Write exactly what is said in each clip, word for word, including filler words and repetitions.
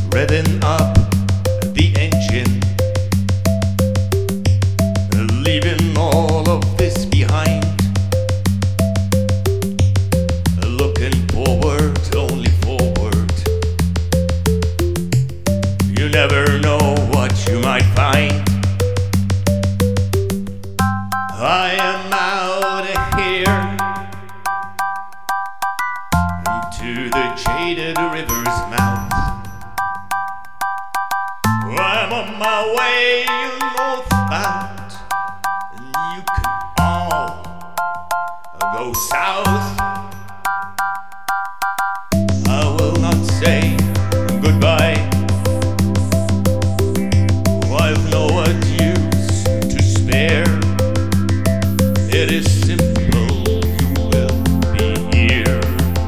revving up the engine, leaving all of this behind, looking forward, only forward. You never know what you might find. I am out of here to the jaded river's mouth. I'm on my way northbound, and you can all go south. I will not say goodbye. I've no adieux to spare. It is simple, you will be here,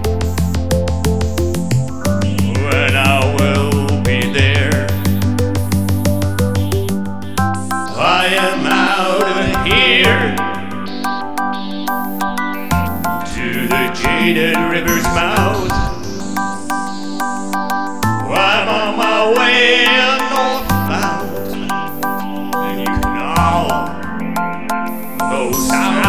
and I will be there. I am out of here to the jaded river's mouth. I'm on my way northbound, and you can all go south.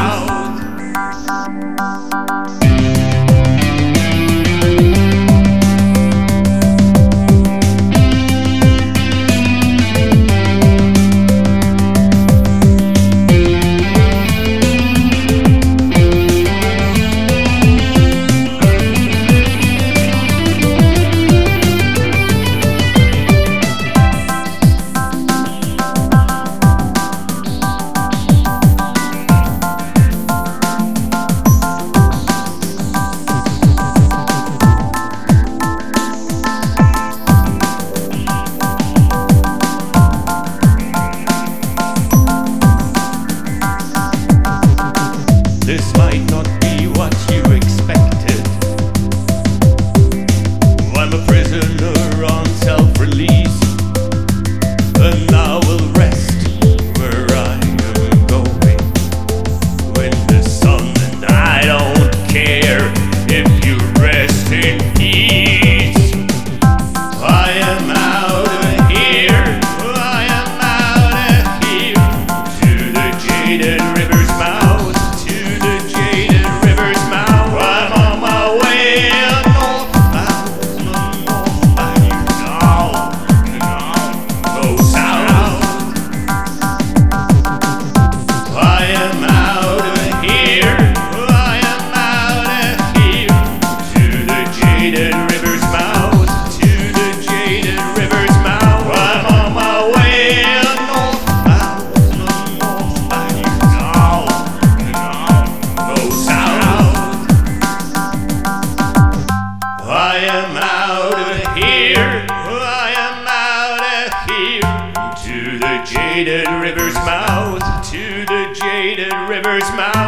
This might not be what you expected. I'm a prisoner on self-release, and I will rest where I am going in the sun, and I don't care if you rest in peace. I am out of here, I am out of here to the jaded river's mouth. I am out of here, I am out of here to the jaded river's mouth, to the jaded river's mouth.